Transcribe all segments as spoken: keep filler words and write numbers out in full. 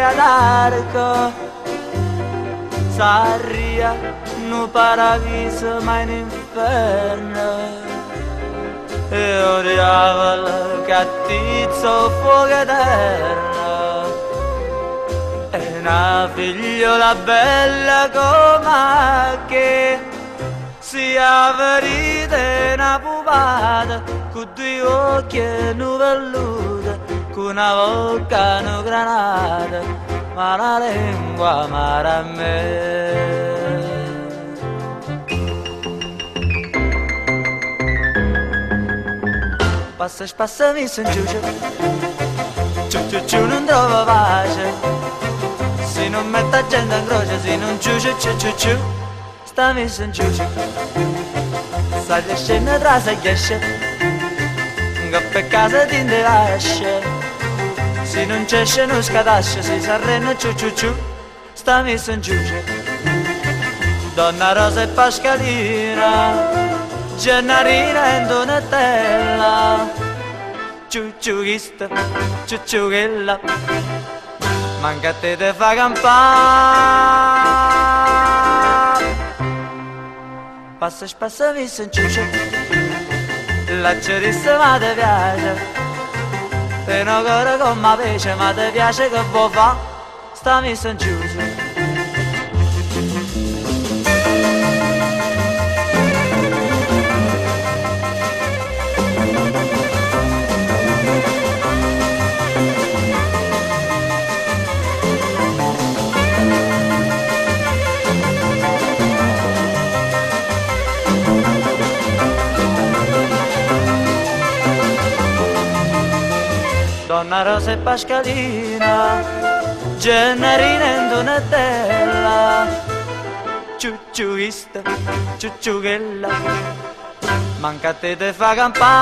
d'arco, s'arria no paradiso ma in inferno. E odiava il cattizzo fuoco eterno. E una figliola bella come che sia verita una pupata, con due occhi e una velluta, con una bocca e una granata, ma la lingua amara a me. Passa e spassa mi son giugiu, ciu ciu ciu non trova pace, se non mette gente in croce, se non giugiu ciu ciu ciu, sta mi son giugiu. Sale scende tra se ghiesce, che per casa ti lascia, se non c'esce non scatasce, se s'arrena ciu ciu ciu, sta mi son giugiu. Donna Rosa e Pascalina, Gennarina e Donatella, ciucciughista, ciucciughella, manca a te te fa campare. Passa e spassa mi son ciuccio, la cerissa ma te piace, te no cuore con ma piace, ma te piace che vuoi fa, sta mi son ciuccio. Donna Rosa e Pascalina, Gennarina e Donatella, ciucciughista, ciucciughella, manca a te te fa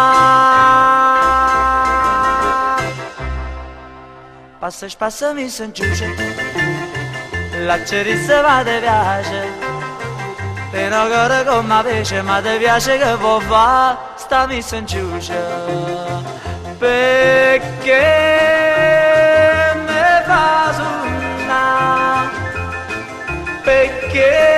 campare. Passa e spassa mi son giugiu, la cerissa ma te piace, te no cuore con ma piace, ma te piace che vuoi fa, sta mi son giugiu. Perché me fa suonare, perché